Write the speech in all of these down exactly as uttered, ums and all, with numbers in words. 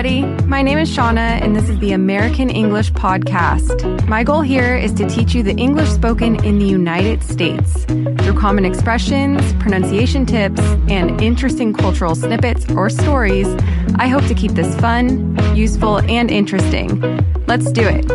everybody. My name is Shauna, and this is the American English Podcast. My goal here is to teach you the English spoken in the United States through common expressions, pronunciation tips, and interesting cultural snippets or stories. I hope to keep this fun, useful, and interesting. Let's do it.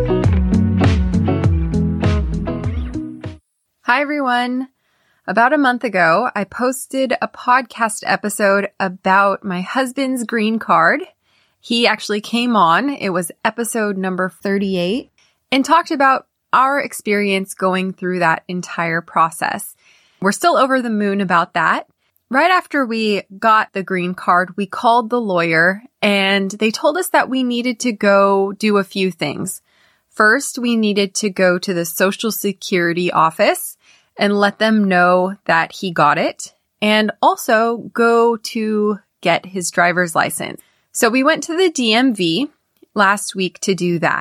Hi, everyone. About a month ago, I posted a podcast episode about my husband's green card. He actually came on, it was episode number thirty-eight, and talked about our experience going through that entire process. We're still over the moon about that. Right after we got the green card, we called the lawyer, and they told us that we needed to go do a few things. First, we needed to go to the Social Security office and let them know that he got it, and also go to get his driver's license. So we went to the D M V last week to do that.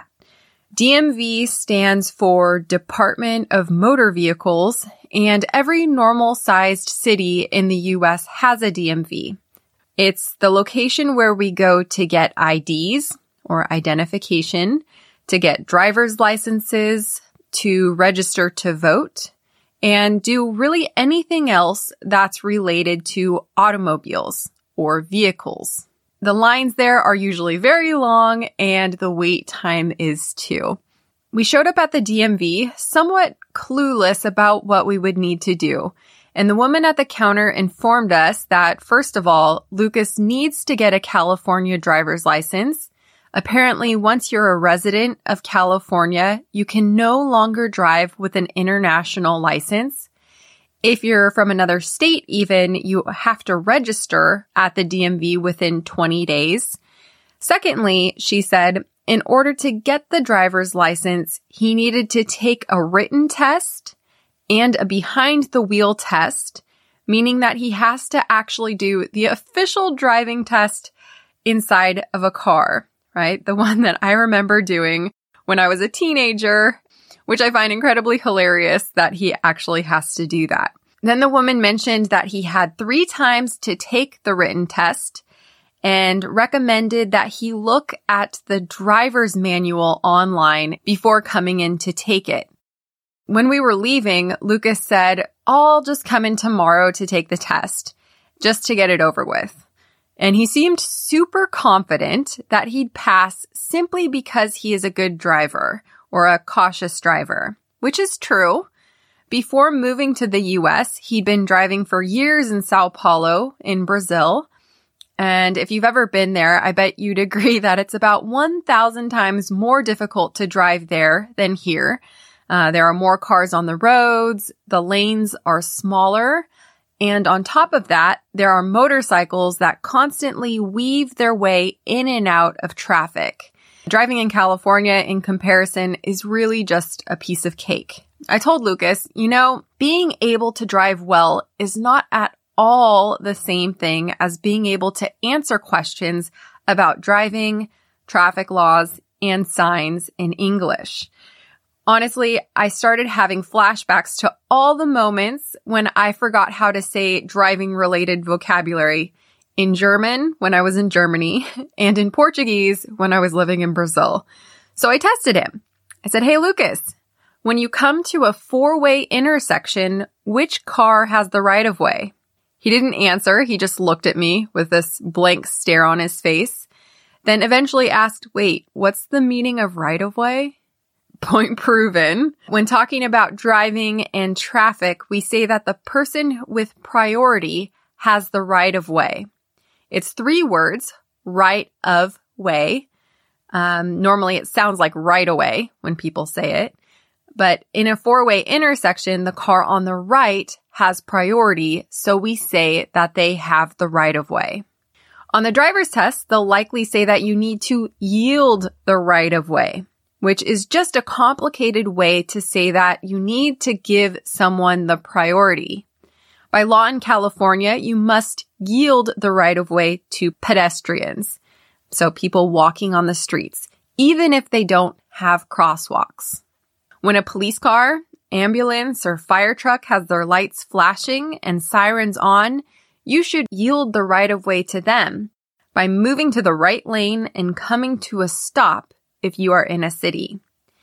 D M V stands for Department of Motor Vehicles, and every normal-sized city in the U S has a D M V. It's the location where we go to get I Ds, or identification, to get driver's licenses, to register to vote, and do really anything else that's related to automobiles or vehicles. The lines there are usually very long, and the wait time is too. We showed up at the D M V somewhat clueless about what we would need to do, and the woman at the counter informed us that, first of all, Lucas needs to get a California driver's license. Apparently, once you're a resident of California, you can no longer drive with an international license. If you're from another state even, you have to register at the D M V within twenty days. Secondly, she said, in order to get the driver's license, he needed to take a written test and a behind-the-wheel test, meaning that he has to actually do the official driving test inside of a car. Right? The one that I remember doing when I was a teenager, which I find incredibly hilarious that he actually has to do that. Then the woman mentioned that he had three times to take the written test and recommended that he look at the driver's manual online before coming in to take it. When we were leaving, Lucas said, I'll just come in tomorrow to take the test, just to get it over with. And he seemed super confident that he'd pass simply because he is a good driver or a cautious driver, which is true. Before moving to the U S, he'd been driving for years in Sao Paulo in Brazil. And if you've ever been there, I bet you'd agree that it's about one thousand times more difficult to drive there than here. Uh, there are more cars on the roads, the lanes are smaller, and on top of that, there are motorcycles that constantly weave their way in and out of traffic. Driving in California, in comparison, is really just a piece of cake. I told Lucas, you know, being able to drive well is not at all the same thing as being able to answer questions about driving, traffic laws, and signs in English. Honestly, I started having flashbacks to all the moments when I forgot how to say driving-related vocabulary in German when I was in Germany and in Portuguese when I was living in Brazil. So I tested him. I said, hey, Lucas, when you come to a four-way intersection, which car has the right-of-way? He didn't answer. He just looked at me with this blank stare on his face, then eventually asked, wait, what's the meaning of right-of-way? Point proven. When talking about driving and traffic, we say that the person with priority has the right of way. It's three words, right of way. Um, normally it sounds like right away when people say it. But in a four-way intersection, the car on the right has priority, so we say that they have the right of way. On the driver's test, they'll likely say that you need to yield the right of way, which is just a complicated way to say that you need to give someone the priority. By law in California, you must yield the right of way to pedestrians, so people walking on the streets, even if they don't have crosswalks. When a police car, ambulance, or fire truck has their lights flashing and sirens on, you should yield the right of way to them. by moving to the right lane and coming to a stop if you are in a city.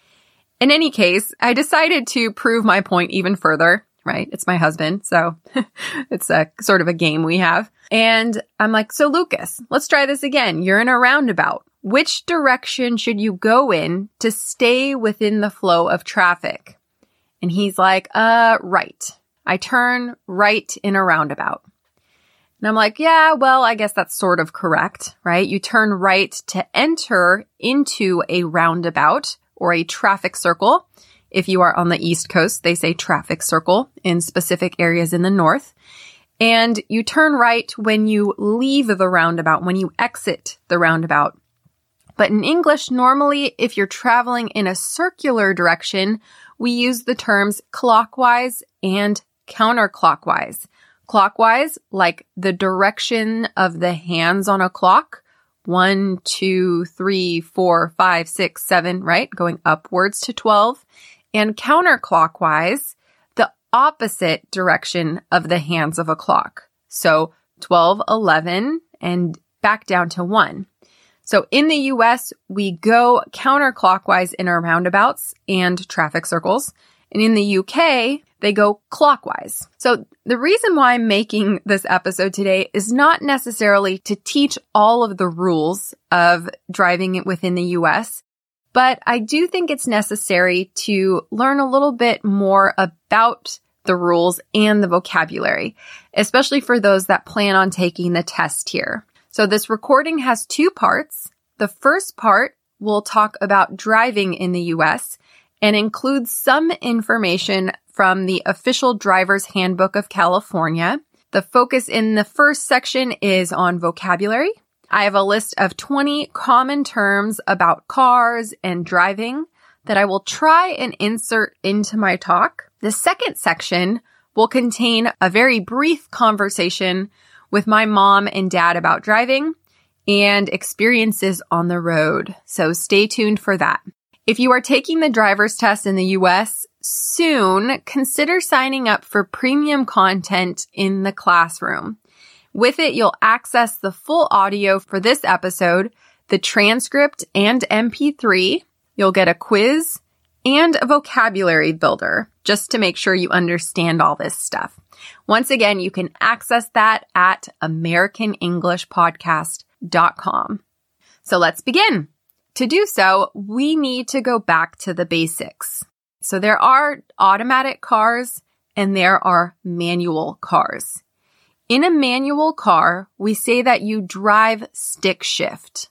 In any case, I decided to prove my point even further, right? It's my husband, so it's a sort of a game we have. And I'm like, so Lucas, let's try this again. You're in a roundabout. Which direction should you go in to stay within the flow of traffic? And he's like, uh, right. I turn right in a roundabout. And I'm like, yeah, well, I guess that's sort of correct, right? You turn right to enter into a roundabout or a traffic circle. If you are on the East Coast, they say traffic circle in specific areas in the North. And you turn right when you leave the roundabout, when you exit the roundabout. But in English, normally, if you're traveling in a circular direction, we use the terms clockwise and counterclockwise. Clockwise, like the direction of the hands on a clock. One, two, three, four, five, six, seven, right? Going upwards to twelve. And counterclockwise, the opposite direction of the hands of a clock. So twelve, eleven, and back down to one. So in the U S, we go counterclockwise in our roundabouts and traffic circles. And in the U K, they go clockwise. So the reason why I'm making this episode today is not necessarily to teach all of the rules of driving it within the U S, but I do think it's necessary to learn a little bit more about the rules and the vocabulary, especially for those that plan on taking the test here. So this recording has two parts. The first part will talk about driving in the U S and includes some information from the Official Driver's Handbook of California. The focus in the first section is on vocabulary. I have a list of twenty common terms about cars and driving that I will try and insert into my talk. The second section will contain a very brief conversation with my mom and dad about driving and experiences on the road. So stay tuned for that. If you are taking the driver's test in the U S soon, consider signing up for premium content in the classroom. With it, you'll access the full audio for this episode, the transcript and M P three. You'll get a quiz and a vocabulary builder just to make sure you understand all this stuff. Once again, you can access that at american english podcast dot com. So let's begin. To do so, we need to go back to the basics. So there are automatic cars and there are manual cars. In a manual car, we say that you drive stick shift.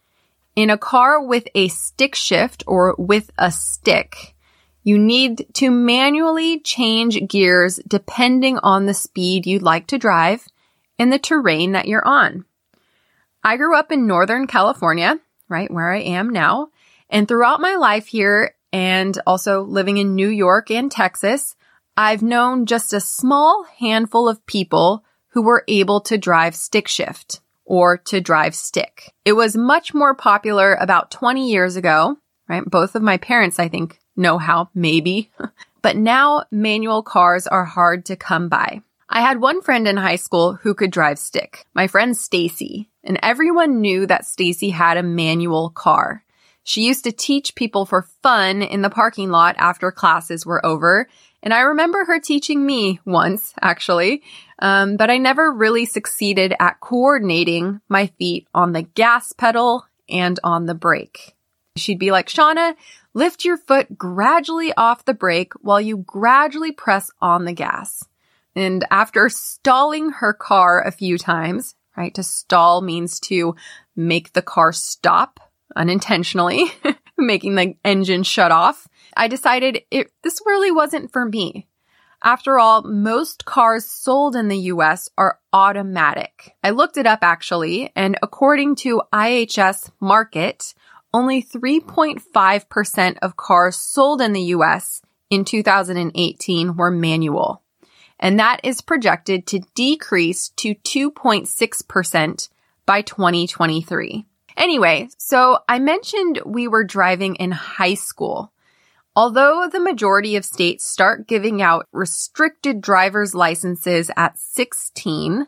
In a car with a stick shift or with a stick, you need to manually change gears depending on the speed you'd like to drive and the terrain that you're on. I grew up in Northern California, right where I am now, and throughout my life here and also living in New York and Texas, I've known just a small handful of people who were able to drive stick shift or to drive stick. It was much more popular about twenty years ago, right? Both of my parents, I think, know how, maybe. But now manual cars are hard to come by. I had one friend in high school who could drive stick, my friend Stacy, and everyone knew that Stacy had a manual car. She used to teach people for fun in the parking lot after classes were over, and I remember her teaching me once, actually, um, but I never really succeeded at coordinating my feet on the gas pedal and on the brake. She'd be like, Shauna, lift your foot gradually off the brake while you gradually press on the gas. And after stalling her car a few times, right, to stall means to make the car stop unintentionally, making the engine shut off, I decided it this really wasn't for me. After all, most cars sold in the U S are automatic. I looked it up actually, and according to I H S Markit, only three point five percent of cars sold in the U S in two thousand eighteen were manual. And that is projected to decrease to two point six percent by twenty twenty-three. Anyway, so I mentioned we were driving in high school. Although the majority of states start giving out restricted driver's licenses at sixteen,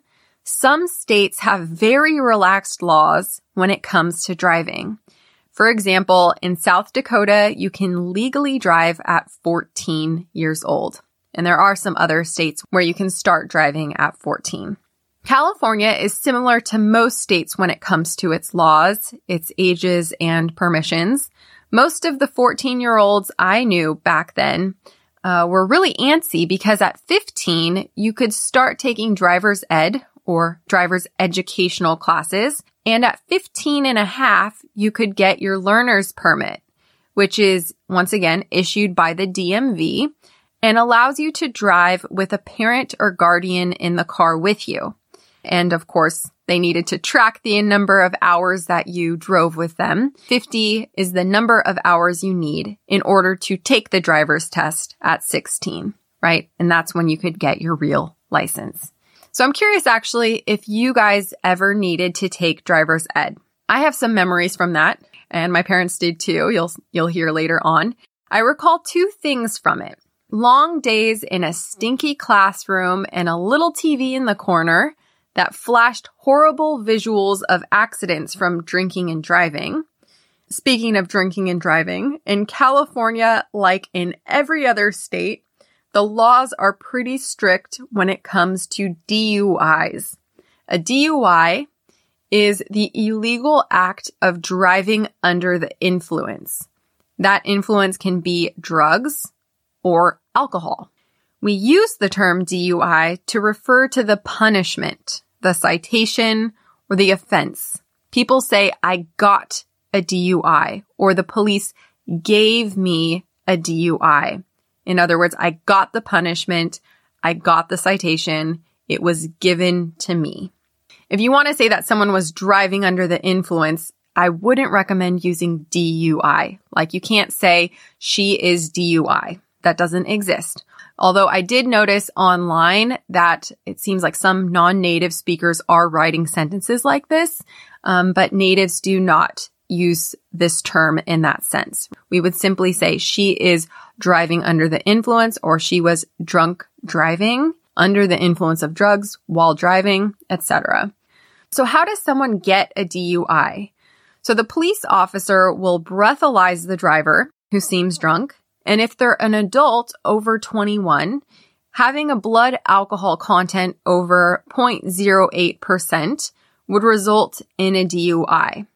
Some states have very relaxed laws when it comes to driving. For example, in South Dakota, you can legally drive at fourteen years old. And there are some other states where you can start driving at fourteen. California is similar to most states when it comes to its laws, its ages, and permissions. Most of the fourteen-year-olds I knew back then uh, were really antsy because at fifteen, you could start taking driver's ed, or driver's educational classes. And at fifteen and a half, you could get your learner's permit, which is, once again, issued by the D M V and allows you to drive with a parent or guardian in the car with you. And of course, they needed to track the number of hours that you drove with them. fifty is the number of hours you need in order to take the driver's test at sixteen, right? And that's when you could get your real license. So I'm curious actually if you guys ever needed to take driver's ed. I have some memories from that, and my parents did too. You'll you'll hear later on. I recall two things from it. Long days in a stinky classroom and a little T V in the corner that flashed horrible visuals of accidents from drinking and driving. Speaking of drinking and driving, in California, like in every other state, the laws are pretty strict when it comes to D U Is. A D U I is the illegal act of driving under the influence. That influence can be drugs or alcohol. We use the term D U I to refer to the punishment, the citation, or the offense. People say, I got a D U I, or the police gave me a D U I. In other words, I got the punishment, I got the citation, it was given to me. If you want to say that someone was driving under the influence, I wouldn't recommend using D U I. Like you can't say she is D U I. That doesn't exist. Although I did notice online that it seems like some non-native speakers are writing sentences like this, um, but natives do not use this term in that sense. We would simply say she is driving under the influence, or she was drunk driving under the influence of drugs while driving, et cetera. So how does someone get a D U I? So the police officer will breathalyze the driver who seems drunk. And if they're an adult over twenty-one, having a blood alcohol content over zero point zero eight percent would result in a D U I.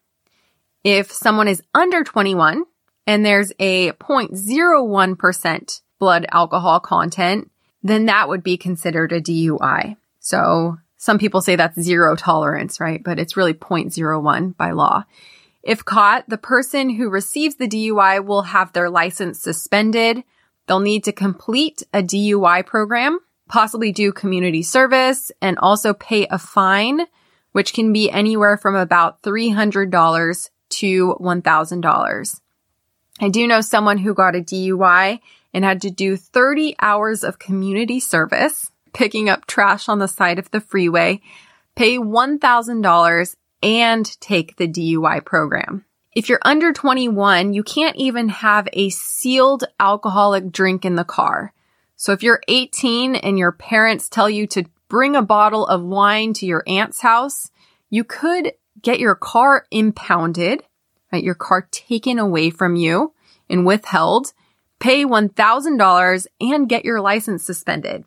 If someone is under twenty-one and there's a zero point zero one percent blood alcohol content, then that would be considered a D U I. So some people say that's zero tolerance, right? But it's really zero point zero one by law. If caught, the person who receives the D U I will have their license suspended. They'll need to complete a D U I program, possibly do community service, and also pay a fine, which can be anywhere from about three hundred dollars to one thousand dollars. I do know someone who got a D U I and had to do thirty hours of community service, picking up trash on the side of the freeway, pay one thousand dollars, and take the D U I program. If you're under twenty-one, you can't even have a sealed alcoholic drink in the car. So if you're eighteen and your parents tell you to bring a bottle of wine to your aunt's house, you could get your car impounded, right? Your car taken away from you and withheld, pay one thousand dollars, and get your license suspended.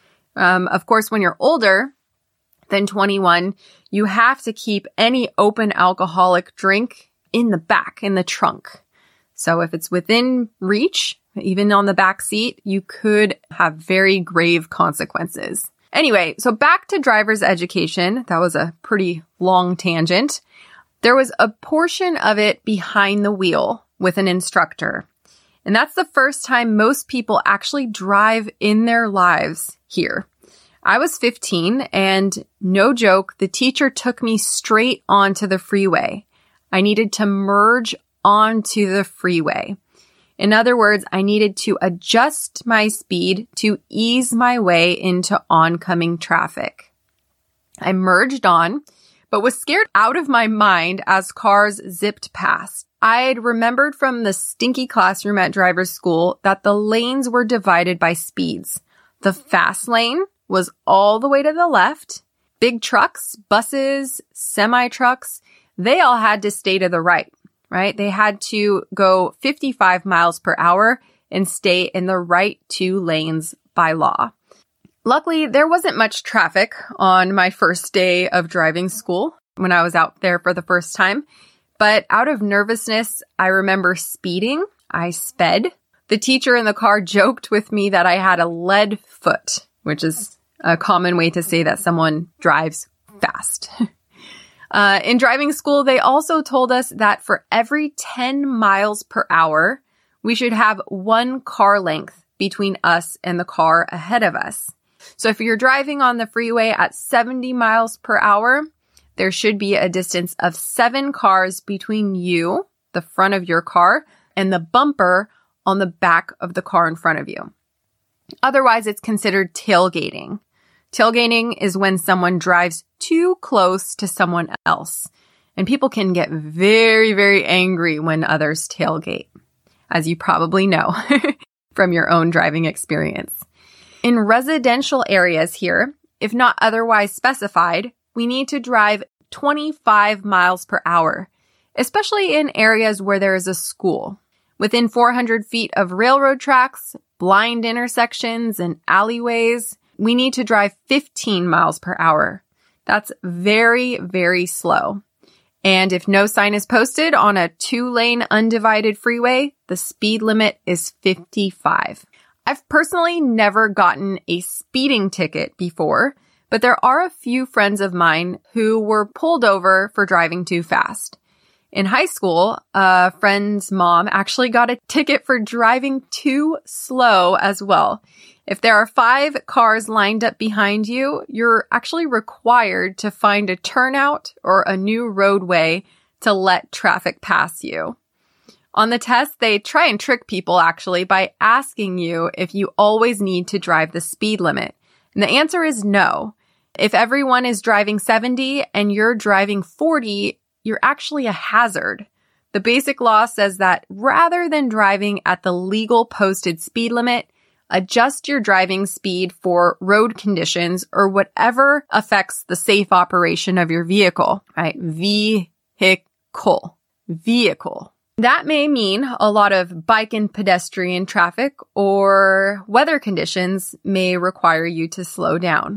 Um, of course, when you're older than twenty-one, you have to keep any open alcoholic drink in the back, in the trunk. So if it's within reach, even on the back seat, you could have very grave consequences. Anyway, so back to driver's education. That was a pretty long tangent. There was a portion of it behind the wheel with an instructor. And that's the first time most people actually drive in their lives here. I was fifteen, and no joke, the teacher took me straight onto the freeway. I needed to merge onto the freeway. In other words, I needed to adjust my speed to ease my way into oncoming traffic. I merged on, but was scared out of my mind as cars zipped past. I'd remembered from the stinky classroom at driver's school that the lanes were divided by speeds. The fast lane was all the way to the left, Big trucks, buses, semi-trucks, they all had to stay to the right, right? They had to go fifty-five miles per hour and stay in the right two lanes by law. Luckily, there wasn't much traffic on my first day of driving school when I was out there for the first time. But out of nervousness, I remember speeding. I sped. The teacher in the car joked with me that I had a lead foot, which is a common way to say that someone drives fast. uh, in driving school, they also told us that for every ten miles per hour, we should have one car length between us and the car ahead of us. So if you're driving on the freeway at seventy miles per hour, there should be a distance of seven cars between you, the front of your car, and the bumper on the back of the car in front of you. Otherwise, it's considered tailgating. Tailgating is when someone drives too close to someone else. And people can get very, very angry when others tailgate, as you probably know from your own driving experience. In residential areas here, if not otherwise specified, we need to drive twenty-five miles per hour, especially in areas where there is a school. Within four hundred feet of railroad tracks, blind intersections, and alleyways, we need to drive fifteen miles per hour. That's very, very slow. And if no sign is posted on a two-lane undivided freeway, the speed limit is fifty-five. I've personally never gotten a speeding ticket before, but there are a few friends of mine who were pulled over for driving too fast. In high school, a friend's mom actually got a ticket for driving too slow as well. If there are five cars lined up behind you, you're actually required to find a turnout or a new roadway to let traffic pass you. On the test, they try and trick people actually by asking you if you always need to drive the speed limit. And the answer is no. If everyone is driving seventy and you're driving forty, you're actually a hazard. The basic law says that rather than driving at the legal posted speed limit, adjust your driving speed for road conditions or whatever affects the safe operation of your vehicle, right? Vehicle. Vehicle. That may mean a lot of bike and pedestrian traffic or weather conditions may require you to slow down.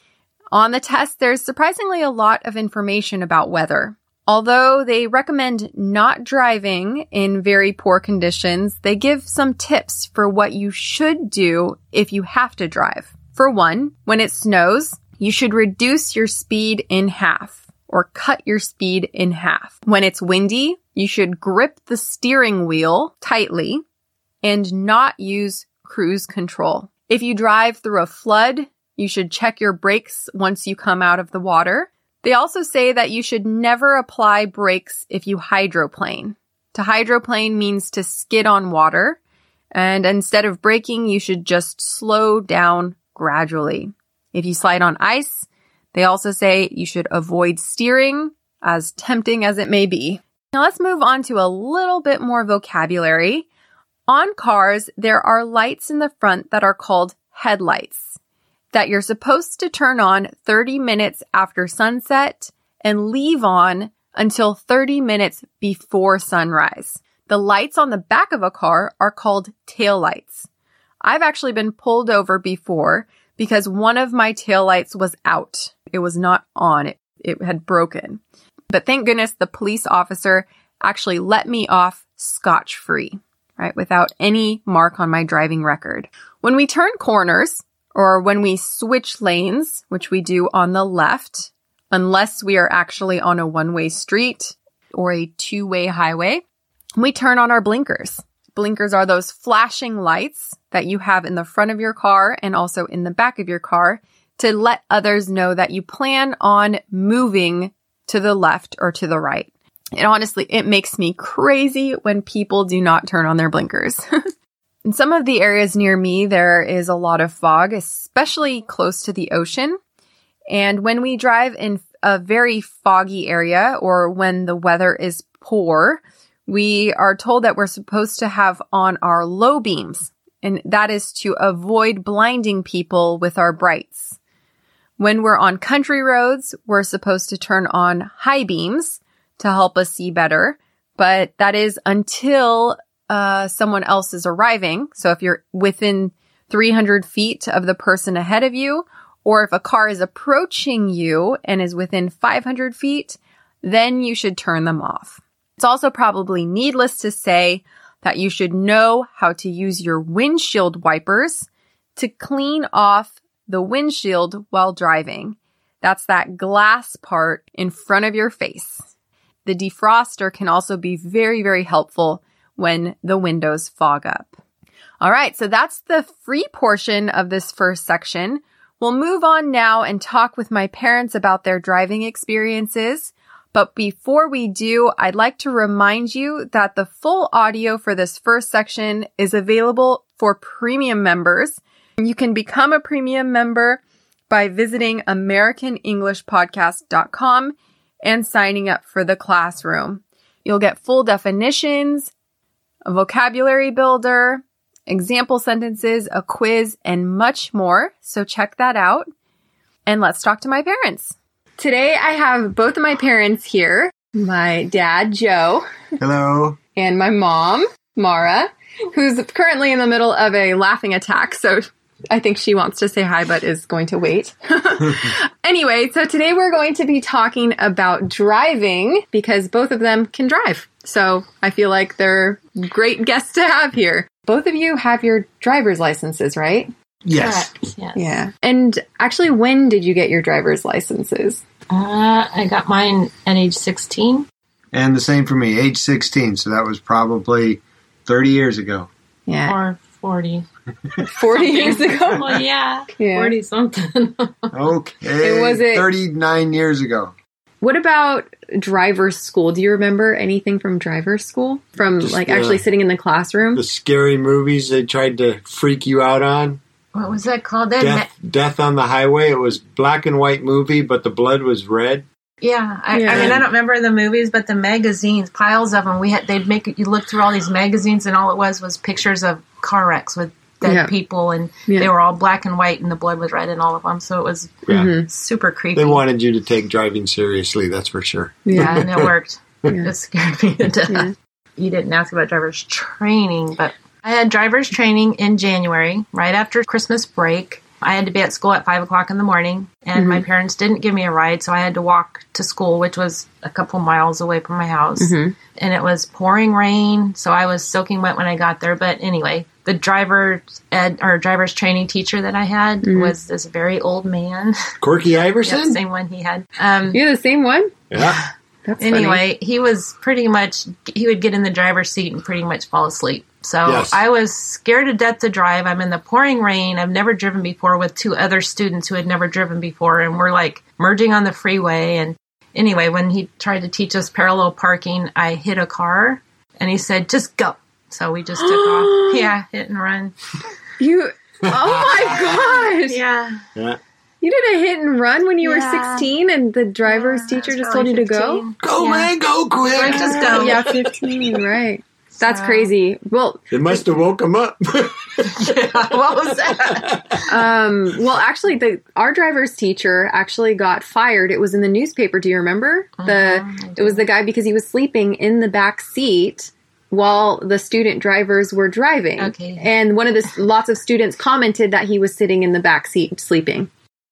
On the test, there's surprisingly a lot of information about weather. Although they recommend not driving in very poor conditions, they give some tips for what you should do if you have to drive. For one, when it snows, you should reduce your speed in half or cut your speed in half. When it's windy, you should grip the steering wheel tightly and not use cruise control. If you drive through a flood, you should check your brakes once you come out of the water. They also say that you should never apply brakes if you hydroplane. To hydroplane means to skid on water, and instead of braking, you should just slow down gradually. If you slide on ice, they also say you should avoid steering, as tempting as it may be. Now let's move on to a little bit more vocabulary. On cars, there are lights in the front that are called headlights, that you're supposed to turn on thirty minutes after sunset and leave on until thirty minutes before sunrise. The lights on the back of a car are called taillights. I've actually been pulled over before because one of my taillights was out. It was not on. It, it had broken. But thank goodness the police officer actually let me off scotch-free, right, without any mark on my driving record. When we turn corners, or when we switch lanes, which we do on the left, unless we are actually on a one-way street or a two-way highway, we turn on our blinkers. Blinkers are those flashing lights that you have in the front of your car and also in the back of your car to let others know that you plan on moving to the left or to the right. And honestly, it makes me crazy when people do not turn on their blinkers. In some of the areas near me, there is a lot of fog, especially close to the ocean. And when we drive in a very foggy area or when the weather is poor, we are told that we're supposed to have on our low beams, and that is to avoid blinding people with our brights. When we're on country roads, we're supposed to turn on high beams to help us see better, but that is until uh, someone else is arriving. So if you're within three hundred feet of the person ahead of you, or if a car is approaching you and is within five hundred feet, then you should turn them off. It's also probably needless to say that you should know how to use your windshield wipers to clean off the windshield while driving. That's that glass part in front of your face. The defroster can also be very, very helpful when the windows fog up. All right, so that's the free portion of this first section. We'll move on now and talk with my parents about their driving experiences. But before we do, I'd like to remind you that the full audio for this first section is available for premium members. You can become a premium member by visiting American English Podcast dot com and signing up for the classroom. You'll get full definitions, a vocabulary builder, example sentences, a quiz, and much more. So check that out. And let's talk to my parents. Today I have both of my parents here. My dad, Joe. Hello. And my mom, Mara, who's currently in the middle of a laughing attack. So I think she wants to say hi, but is going to wait. Anyway, so today we're going to be talking about driving because both of them can drive. So I feel like they're great guests to have here. Both of you have your driver's licenses, right? Yes. Correct, yes. Yeah. And actually, when did you get your driver's licenses? Uh, I got mine at age sixteen. And the same for me, age sixteen. So that was probably thirty years ago. Yeah. Or forty. forty years ago? Well, yeah. Yeah. forty something. Okay. It was it- thirty-nine years ago. What about driver's school? Do you remember anything from driver's school? From Just like the- actually sitting in the classroom? The scary movies they tried to freak you out on. What was that called? That Death, Death on the Highway. It was black and white movie, but the blood was red. Yeah, I, Yeah. I mean, I don't remember the movies, but the magazines, piles of them. We had they'd make you look through all these magazines, and all it was was pictures of car wrecks with dead Yeah. people, and Yeah. they were all black and white, and the blood was red in all of them. So it was Yeah. Mhm. super creepy. They wanted you to take driving seriously, that's for sure. yeah, and it worked. Yeah. It scared me to death. Yeah. You didn't ask about driver's training, but I had driver's training in January, right after Christmas break. I had to be at school at five o'clock in the morning, and Mhm. my parents didn't give me a ride, so I had to walk to school, which was a couple miles away from my house. Mhm. And it was pouring rain, so I was soaking wet when I got there. But anyway, the driver ed or driver's training teacher that I had Mhm. was this very old man. Corky Yep, Iverson? same one he had. Um, You're the same one? Yeah. That's funny. Anyway, he was pretty much, he would get in the driver's seat and pretty much fall asleep. So Yes. I was scared to death to drive. I'm in the pouring rain. I've never driven before with two other students who had never driven before. And we're like merging on the freeway. And anyway, when he tried to teach us parallel parking, I hit a car and he said, just go. So we just took off. Yeah, hit and run. You, oh my gosh. Yeah. Yeah. You did a hit and run when you were Yeah. sixteen and the driver's Yeah, teacher I was just told you to probably go? fifteen. Go, Yeah. man, go quick. Right, just go. Yeah, fifteen, right. That's So- crazy. Well, It must have woke him up. What was that? um, well, actually, the our driver's teacher actually got fired. It was in the newspaper. Do you remember? The Mhm, I it was the guy because he was sleeping in the back seat while the student drivers were driving. Okay. And one of the lots of students commented that he was sitting in the back seat sleeping.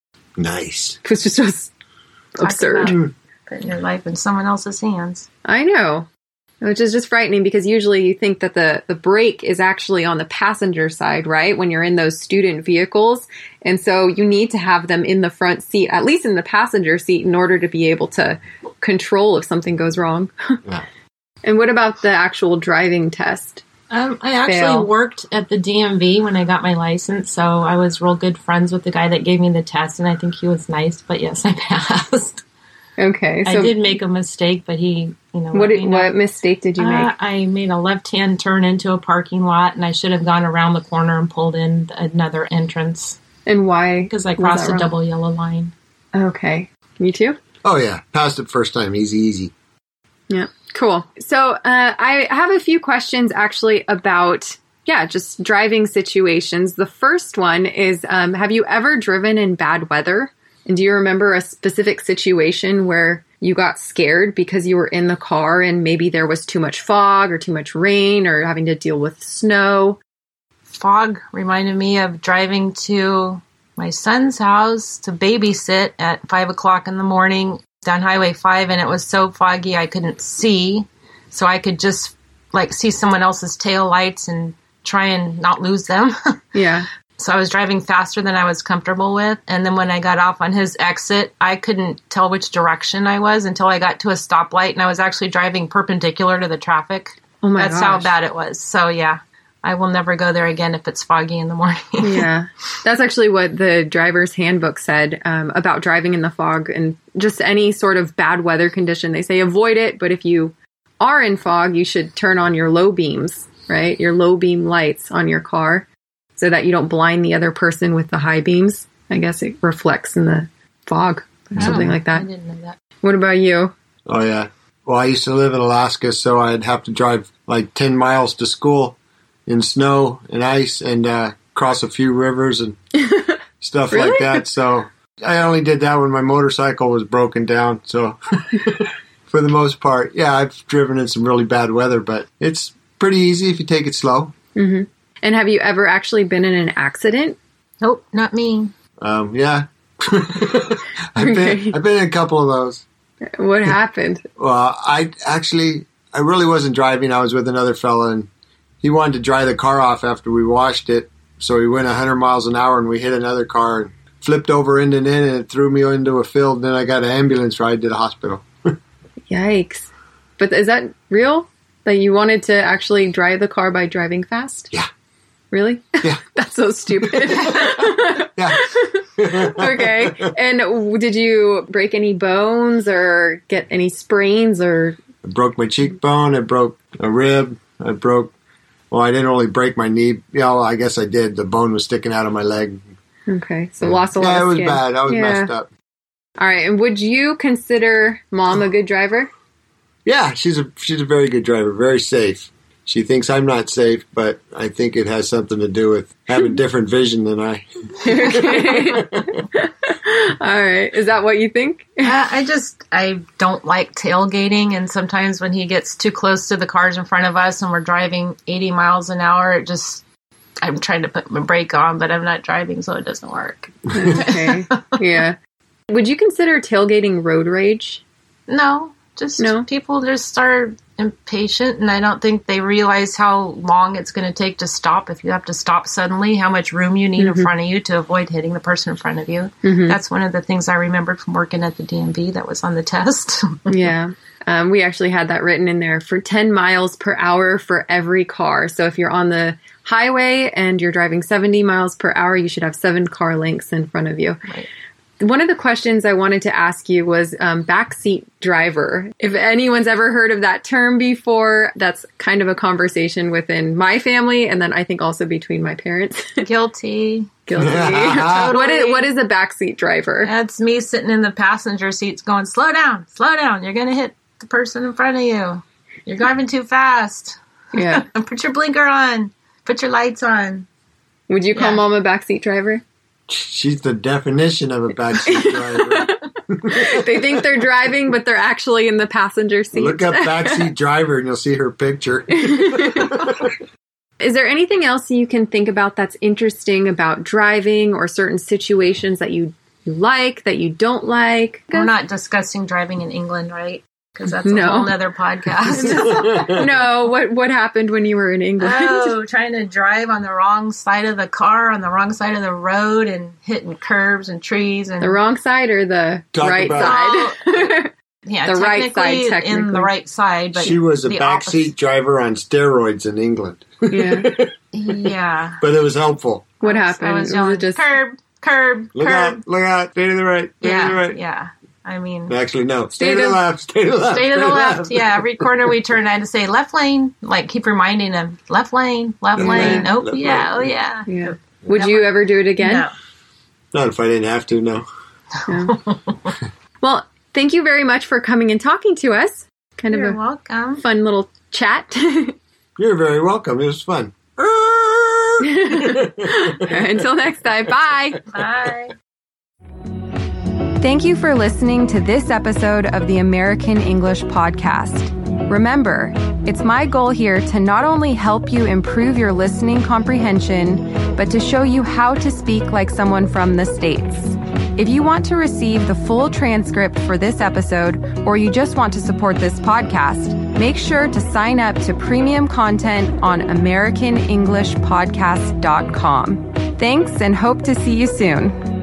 Nice. It was just, just Talk absurd. about Putting your life in someone else's hands. I know. Which is just frightening because usually you think that the, the brake is actually on the passenger side, right? When you're in those student vehicles. And so you need to have them in the front seat, at least in the passenger seat, in order to be able to control if something goes wrong. Yeah. And what about the actual driving test? Um, I actually Fail. worked at the D M V when I got my license, so I was real good friends with the guy that gave me the test, and I think he was nice, but yes, I passed. Okay. So I did make a mistake, but he, you know, what, let did, me know. what mistake did you Uh, make? I made a left-hand turn into a parking lot, and I should have gone around the corner and pulled in another entrance And why? because I was crossed that a wrong? double yellow line. Okay. You too? Oh, yeah. Passed it first time. Easy, easy. Yeah. Cool. So uh, I have a few questions actually about, yeah, just driving situations. The first one is, um, have you ever driven in bad weather? And do you remember a specific situation where you got scared because you were in the car and maybe there was too much fog or too much rain or having to deal with snow? Fog reminded me of driving to my son's house to babysit at five o'clock in the morning down Highway five, and it was so foggy I couldn't see. So I could just like see someone else's tail lights and try and not lose them. Yeah. So I was driving faster than I was comfortable with. And then when I got off on his exit, I couldn't tell which direction I was until I got to a stoplight, and I was actually driving perpendicular to the traffic. Oh my That's gosh. how bad it was. So yeah, I will never go there again if it's foggy in the morning. Yeah. That's actually what the driver's handbook said um, about driving in the fog and just any sort of bad weather condition. They say avoid it, but if you are in fog, you should turn on your low beams, right? Your low beam lights on your car so that you don't blind the other person with the high beams. I guess it reflects in the fog or something like that. I didn't know that. What about you? Oh, yeah. Well, I used to live in Alaska, so I'd have to drive like ten miles to school in snow and ice and uh, cross a few rivers and stuff Really? like that. So I only did that when my motorcycle was broken down. So for the most part, yeah, I've driven in some really bad weather, but it's pretty easy if you take it slow. Mm-hmm. And have you ever actually been in an accident? Nope, not me. Um, yeah. I've, Okay. been, I've been in a couple of those. What happened? Well, I actually, I really wasn't driving. I was with another fella, and he wanted to dry the car off after we washed it. So we went one hundred miles an hour, and we hit another car and flipped over end and end, and it threw me into a field. And then I got an ambulance ride to the hospital. Yikes. But is that real? That you wanted to actually drive the car by driving fast? Yeah. Really? Yeah. That's so stupid. Yeah. Okay. And w- did you break any bones or get any sprains or? I broke my cheekbone. I broke a rib. I broke, well, I didn't really break my knee. Yeah, well, I guess I did. The bone was sticking out of my leg. Okay. So lost a lot Yeah, of it was skin. bad. I was Yeah. messed up. All right. And would you consider Mom a good driver? Yeah, she's a she's a very good driver, very safe. She thinks I'm not safe, but I think it has something to do with having different vision than I. Okay. All right. Is that what you think? Uh, I just, I don't like tailgating, and sometimes when he gets too close to the cars in front of us and we're driving eighty miles an hour, it just, I'm trying to put my brake on, but I'm not driving, so it doesn't work. Okay. Yeah. Would you consider tailgating road rage? No, just No? people just are impatient, and I don't think they realize how long it's going to take to stop. If you have to stop suddenly, how much room you need Mm-hmm. in front of you to avoid hitting the person in front of you. Mhm. That's one of the things I remembered from working at the D M V that was on the test. Yeah. Um, we actually had that written in there for ten miles per hour for every car. So if you're on the highway and you're driving seventy miles per hour, you should have seven car lengths in front of you. Right. One of the questions I wanted to ask you was um, backseat driver. If anyone's ever heard of that term before, that's kind of a conversation within my family, and then I think also between my parents. Guilty. Guilty. What is what is a backseat driver? That's me sitting in the passenger seats going, slow down, slow down. You're going to hit the person in front of you. You're driving too fast. Yeah. Put your blinker on. Put your lights on. Would you call Yeah. Mom a backseat driver? She's the definition of a backseat driver. They think they're driving, but they're actually in the passenger seat. Look up backseat driver and you'll see her picture. Is there anything else you can think about that's interesting about driving or certain situations that you, you like, that you don't like? We're not discussing driving in England, right? Because that's a No. whole other podcast. No, what what happened when you were in England? Oh, trying to drive on the wrong side of the car, on the wrong side of the road, and hitting curbs and trees. And The wrong side or the Talk right about- side? yeah, the right side, technically in technically. the right side, but She was a the backseat opposite. driver on steroids in England. Yeah. Yeah. But it was helpful. What I happened? was Was yelling, it just curb, curb, Look curb. out, look out, stay to the right, stay to the Yeah, right. yeah. I mean, Actually, no, stay, Stay to the to- left, stay to the left. stay to the left. Yeah, every corner we turn, I had to say left lane. Like, keep reminding them, left lane, left Left lane. lane, Oh, left yeah, lane. oh, yeah. yeah? Would you ever do it again? No. Not if I didn't have to, no. Well, thank you very much for coming and talking to us. Kind You're of a welcome. fun little chat. You're very welcome. It was fun. Until next time, bye. Bye. Thank you for listening to this episode of the American English Podcast. Remember, it's my goal here to not only help you improve your listening comprehension, but to show you how to speak like someone from the States. If you want to receive the full transcript for this episode, or you just want to support this podcast, make sure to sign up to premium content on american english podcast dot com. Thanks, and hope to see you soon.